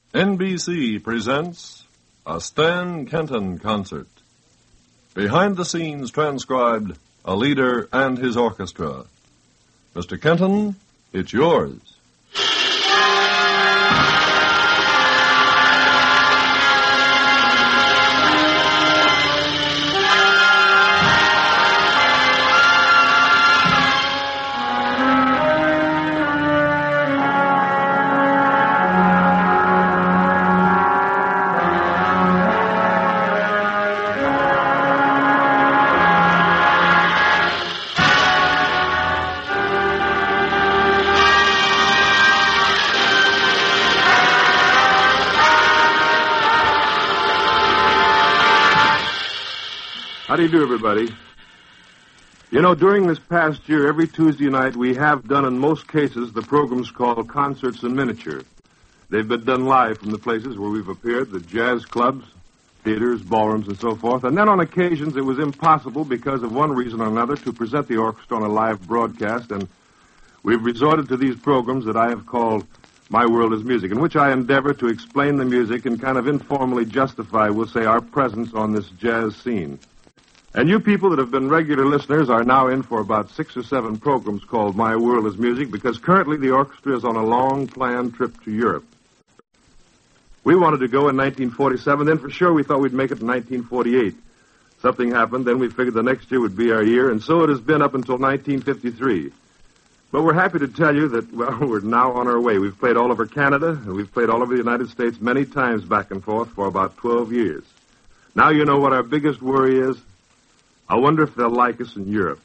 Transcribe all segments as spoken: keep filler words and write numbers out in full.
N B C presents a Stan Kenton concert. Behind the scenes transcribed, a leader and his orchestra. Mister Kenton, it's yours. How do you do, everybody? You know, during this past year, every Tuesday night, we have done, in most cases, the programs called Concerts in Miniature. They've been done live from the places where we've appeared, the jazz clubs, theaters, ballrooms, and so forth. And then on occasions, it was impossible, because of one reason or another, to present the orchestra on a live broadcast, and we've resorted to these programs that I have called My World is Music, in which I endeavor to explain the music and kind of informally justify, we'll say, our presence on this jazz scene. And you people that have been regular listeners are now in for about six or seven programs called My World is Music, because currently the orchestra is on a long-planned trip to Europe. We wanted to go in nineteen forty-seven, then for sure we thought we'd make it in nineteen forty-eight. Something happened, then we figured the next year would be our year, and so it has been up until nineteen fifty-three. But we're happy to tell you that, well, we're now on our way. We've played all over Canada, and we've played all over the United States many times back and forth for about twelve years. Now you know what our biggest worry is. I wonder if they'll like us in Europe.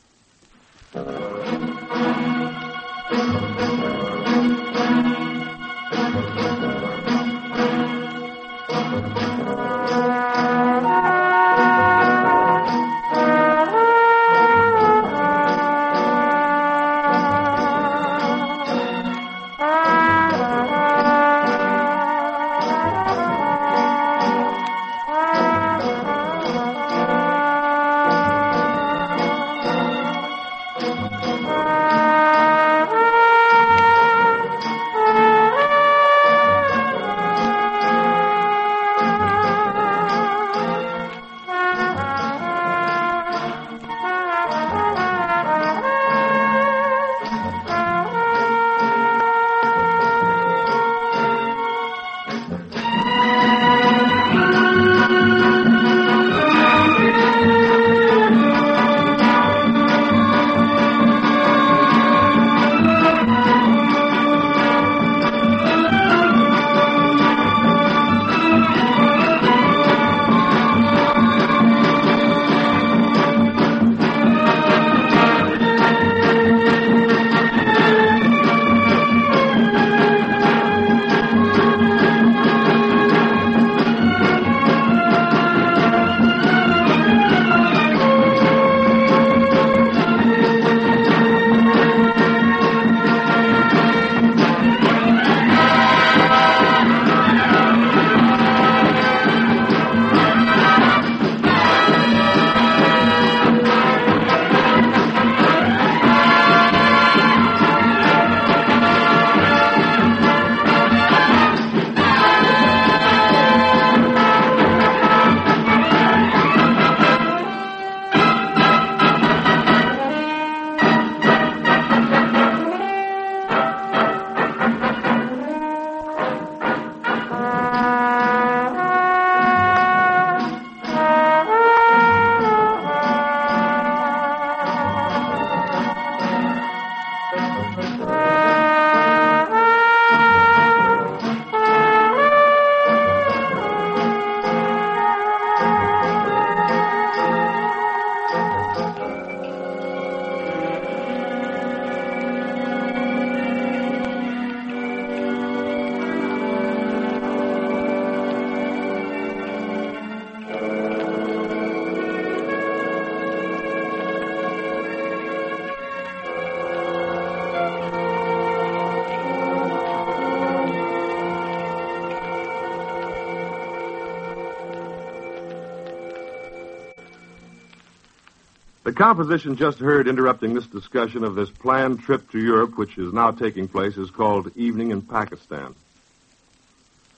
The composition just heard interrupting this discussion of this planned trip to Europe, which is now taking place, is called Evening in Pakistan.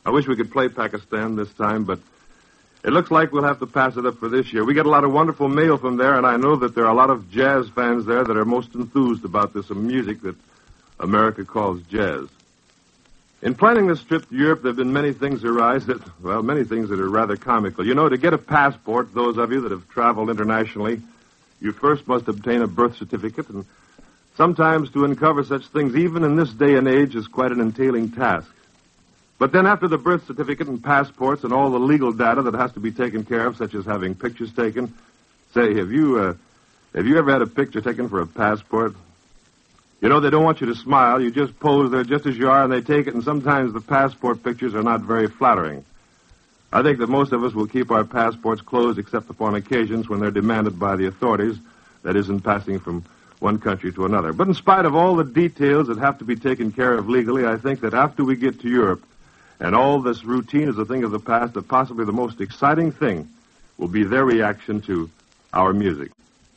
I wish we could play Pakistan this time, but it looks like we'll have to pass it up for this year. We get a lot of wonderful mail from there, and I know that there are a lot of jazz fans there that are most enthused about this music that America calls jazz. In planning this trip to Europe, there have been many things arise that, well, many things that are rather comical. You know, to get a passport, those of you that have traveled internationally, you first must obtain a birth certificate, and sometimes to uncover such things, even in this day and age, is quite an entailing task. But then after the birth certificate and passports and all the legal data that has to be taken care of, such as having pictures taken, say, have you, uh, have you ever had a picture taken for a passport? You know, they don't want you to smile. You just pose there just as you are, and they take it, and sometimes the passport pictures are not very flattering. I think that most of us will keep our passports closed except upon occasions when they're demanded by the authorities, that is, in passing from one country to another. But in spite of all the details that have to be taken care of legally, I think that after we get to Europe, and all this routine is a thing of the past, that possibly the most exciting thing will be their reaction to our music.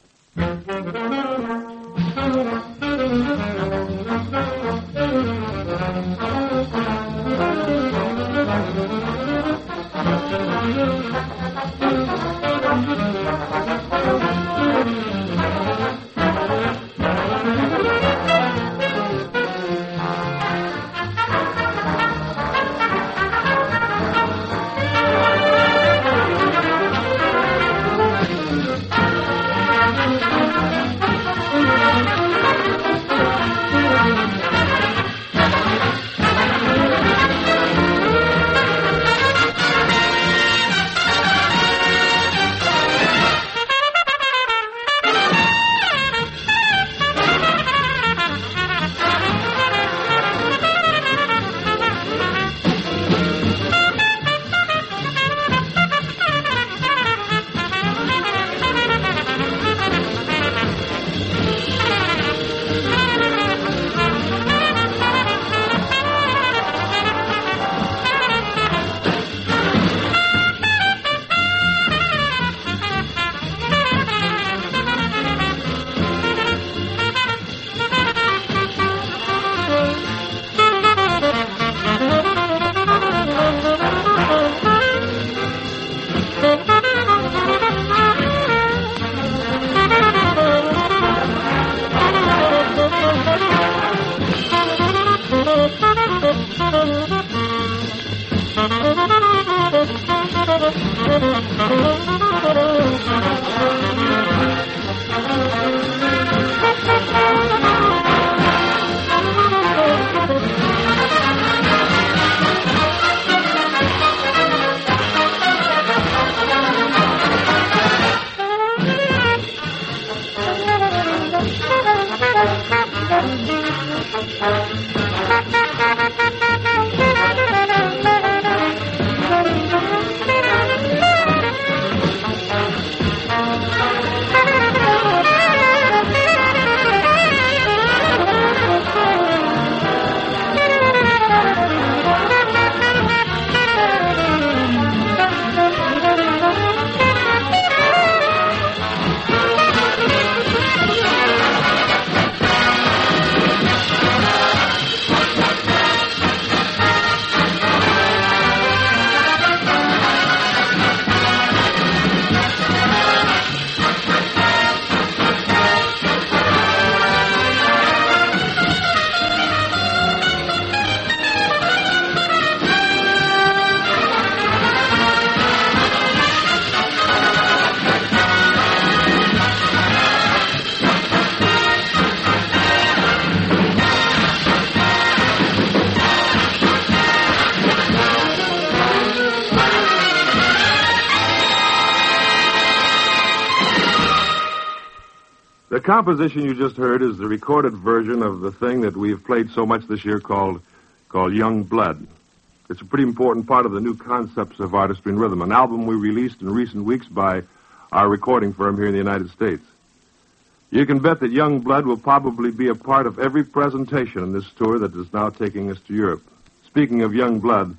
The composition you just heard is the recorded version of the thing that we've played so much this year called called Young Blood. It's a pretty important part of the new concepts of artistry and rhythm, an album we released in recent weeks by our recording firm here in the United States. You can bet that Young Blood will probably be a part of every presentation in this tour that is now taking us to Europe. Speaking of Young Blood,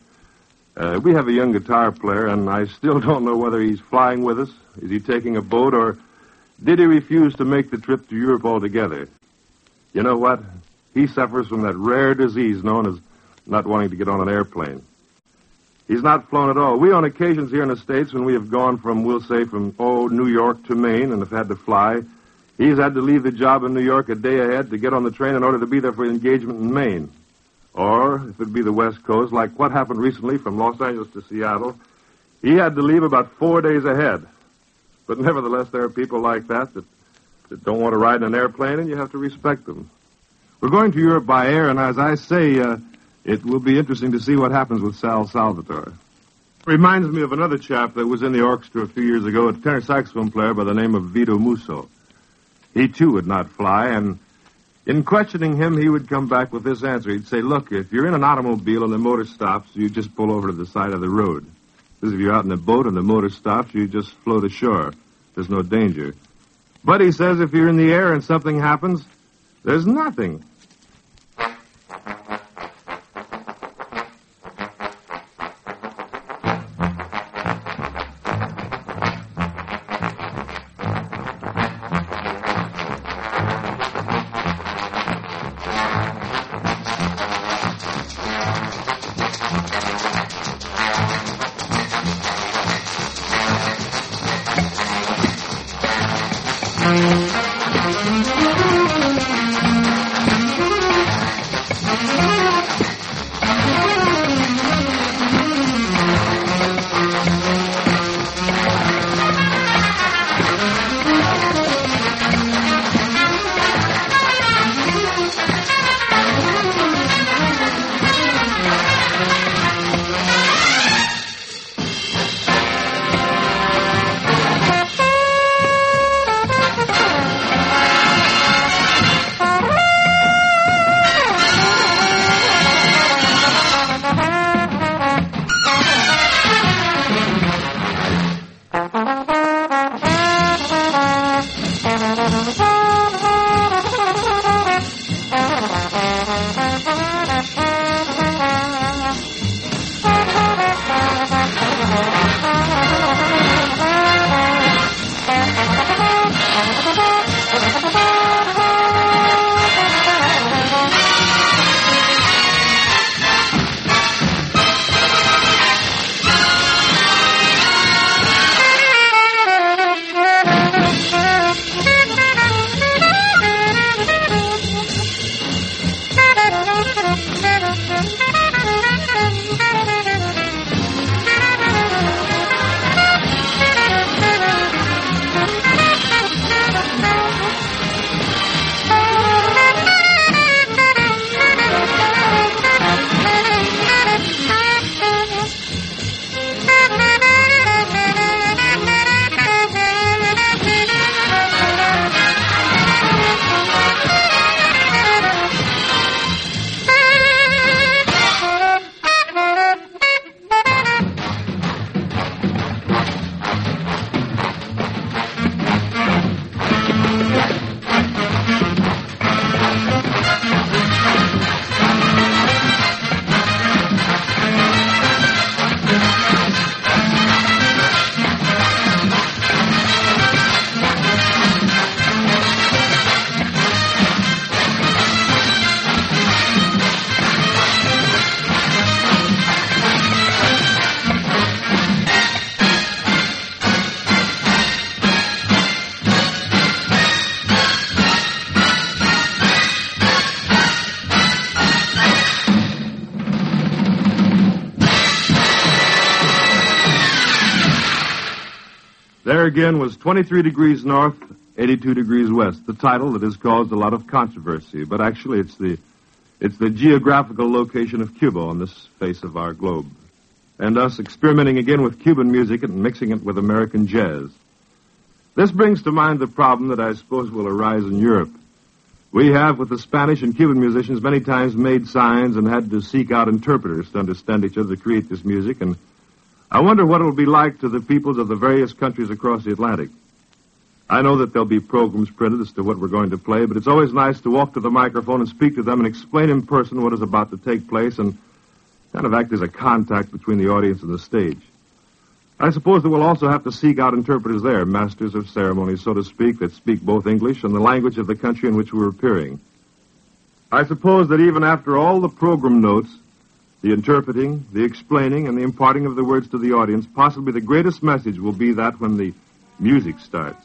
uh, we have a young guitar player, and I still don't know whether he's flying with us, is he taking a boat, or did he refuse to make the trip to Europe altogether? You know what? He suffers from that rare disease known as not wanting to get on an airplane. He's not flown at all. We, on occasions here in the States, when we have gone from, we'll say, from, oh, New York to Maine and have had to fly, he's had to leave the job in New York a day ahead to get on the train in order to be there for engagement in Maine. Or, if it be the West Coast, like what happened recently from Los Angeles to Seattle, he had to leave about four days ahead. But nevertheless, there are people like that that, that don't want to ride in an airplane, and you have to respect them. We're going to Europe by air, and as I say, uh, it will be interesting to see what happens with Sal Salvatore. Reminds me of another chap that was in the orchestra a few years ago, a tenor saxophone player by the name of Vito Musso. He, too, would not fly, and in questioning him, he would come back with this answer. He'd say, look, if you're in an automobile and the motor stops, you just pull over to the side of the road. Because if you're out in a boat and the motor stops, you just float ashore. There's no danger. But he says if you're in the air and something happens, there's nothing. There again was twenty-three degrees north, eighty-two degrees west, the title that has caused a lot of controversy. But actually it's the it's the geographical location of Cuba on this face of our globe. And us experimenting again with Cuban music and mixing it with American jazz. This brings to mind the problem that I suppose will arise in Europe. We have, with the Spanish and Cuban musicians, many times made signs and had to seek out interpreters to understand each other to create this music, and I wonder what it will be like to the peoples of the various countries across the Atlantic. I know that there'll be programs printed as to what we're going to play, but it's always nice to walk to the microphone and speak to them and explain in person what is about to take place and kind of act as a contact between the audience and the stage. I suppose that we'll also have to seek out interpreters there, masters of ceremonies, so to speak, that speak both English and the language of the country in which we're appearing. I suppose that even after all the program notes, the interpreting, the explaining, and the imparting of the words to the audience, possibly the greatest message will be that when the music starts.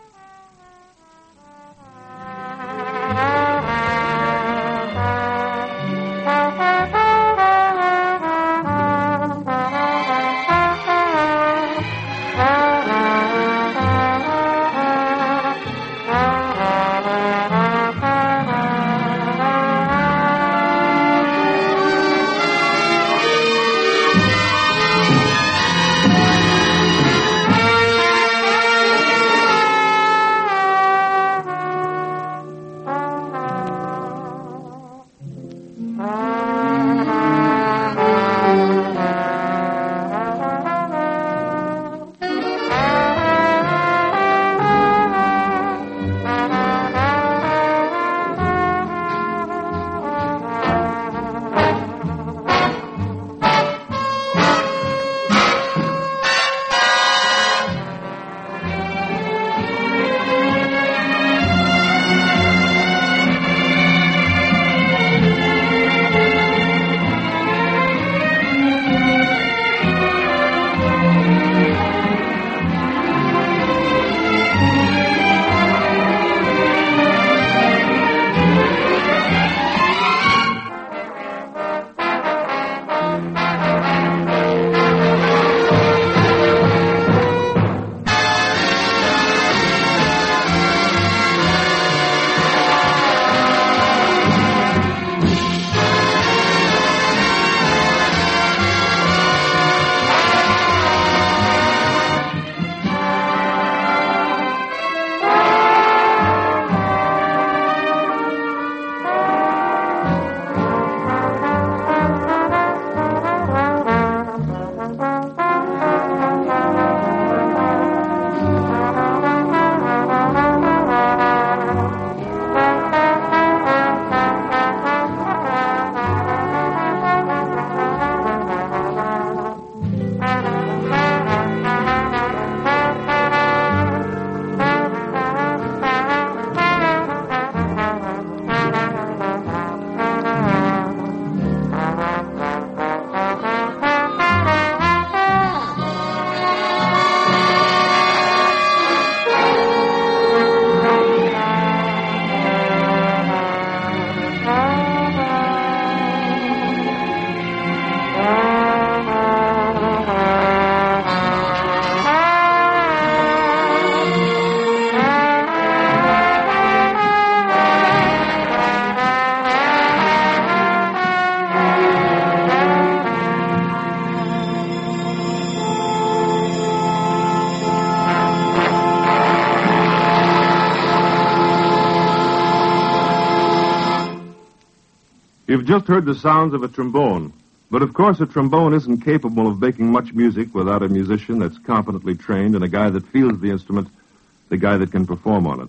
You've just heard the sounds of a trombone. But of course a trombone isn't capable of making much music without a musician that's competently trained and a guy that feels the instrument, the guy that can perform on it.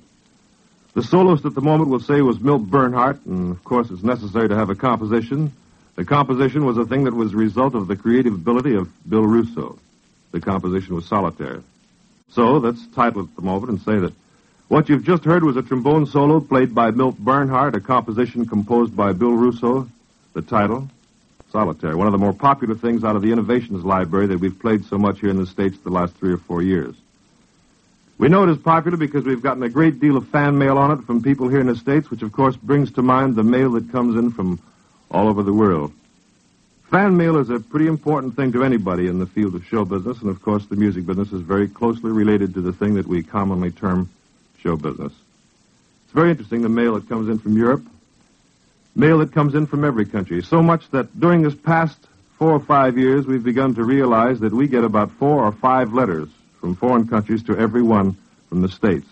The soloist at the moment we'll say was Milt Bernhardt, and of course it's necessary to have a composition. The composition was a thing that was the result of the creative ability of Bill Russo. The composition was Solitaire. So let's title it at the moment and say that what you've just heard was a trombone solo played by Milt Bernhardt, a composition composed by Bill Russo. The title, Solitaire, one of the more popular things out of the Innovations Library that we've played so much here in the States the last three or four years. We know it is popular because we've gotten a great deal of fan mail on it from people here in the States, which of course brings to mind the mail that comes in from all over the world. Fan mail is a pretty important thing to anybody in the field of show business, and of course the music business is very closely related to the thing that we commonly term show business. It's very interesting, the mail that comes in from Europe, mail that comes in from every country, so much that during this past four or five years we've begun to realize that we get about four or five letters from foreign countries to every one from the States.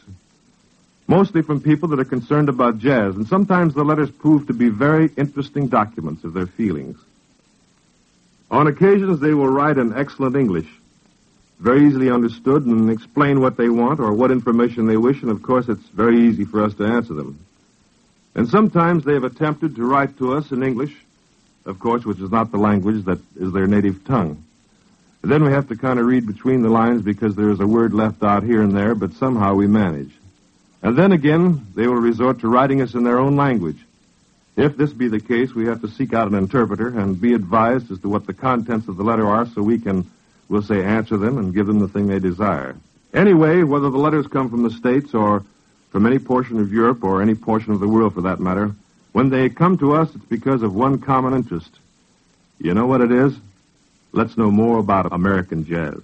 Mostly from people that are concerned about jazz, and sometimes the letters prove to be very interesting documents of their feelings. On occasions they will write in excellent English, very easily understood, and explain what they want or what information they wish, and of course it's very easy for us to answer them. And sometimes they have attempted to write to us in English, of course, which is not the language that is their native tongue. And then we have to kind of read between the lines because there is a word left out here and there, but somehow we manage. And then again, they will resort to writing us in their own language. If this be the case, we have to seek out an interpreter and be advised as to what the contents of the letter are so we can, we'll say, answer them and give them the thing they desire. Anyway, whether the letters come from the States or from any portion of Europe or any portion of the world for that matter, when they come to us, it's because of one common interest. You know what it is? Let's know more about American jazz.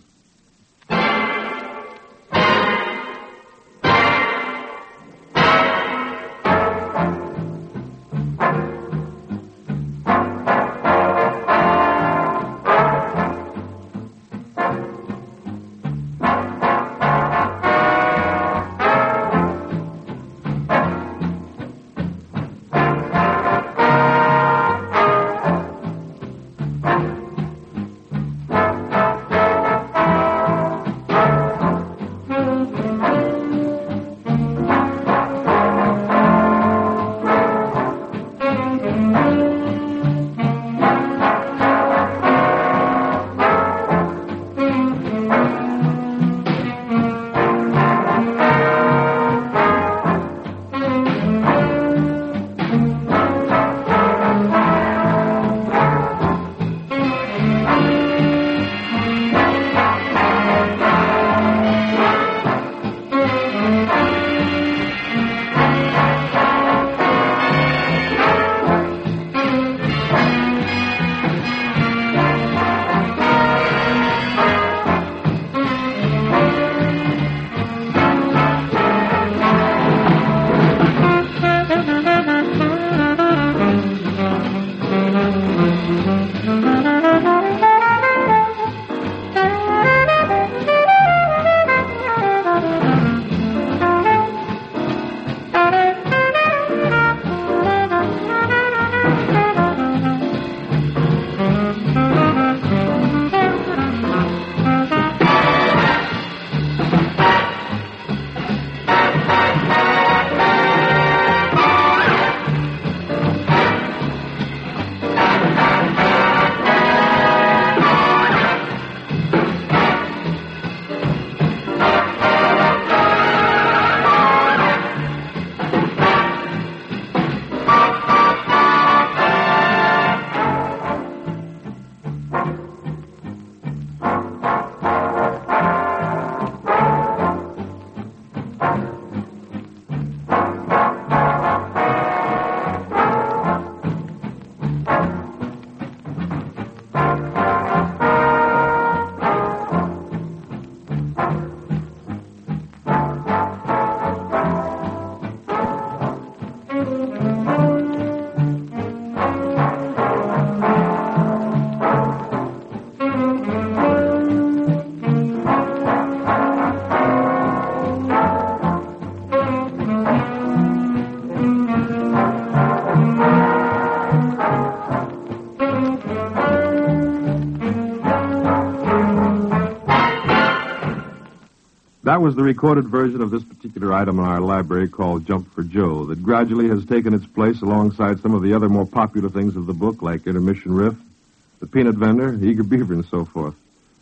That was the recorded version of this particular item in our library called Jump for Joe that gradually has taken its place alongside some of the other more popular things of the book like Intermission Riff, The Peanut Vendor, Eager Beaver, and so forth.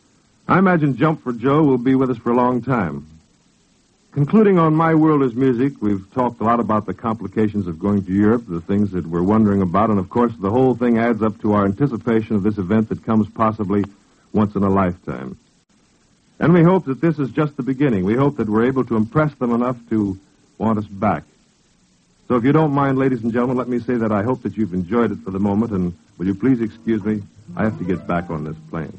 I imagine Jump for Joe will be with us for a long time. Concluding on My World is Music, we've talked a lot about the complications of going to Europe, the things that we're wondering about, and of course the whole thing adds up to our anticipation of this event that comes possibly once in a lifetime. And we hope that this is just the beginning. We hope that we're able to impress them enough to want us back. So if you don't mind, ladies and gentlemen, let me say that I hope that you've enjoyed it for the moment, and will you please excuse me? I have to get back on this plane.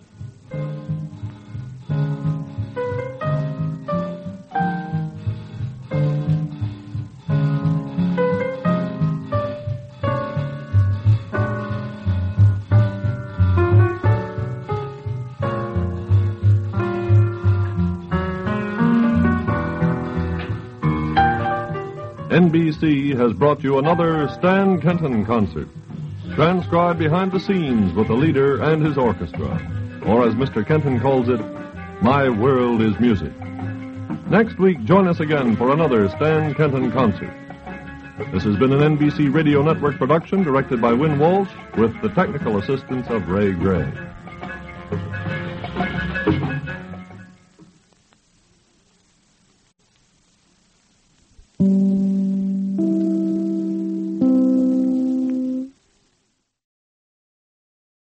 N B C has brought you another Stan Kenton concert, transcribed behind the scenes with the leader and his orchestra, or as Mister Kenton calls it, My World is Music. Next week, join us again for another Stan Kenton concert. This has been an N B C Radio Network production directed by Win Walsh with the technical assistance of Ray Gray.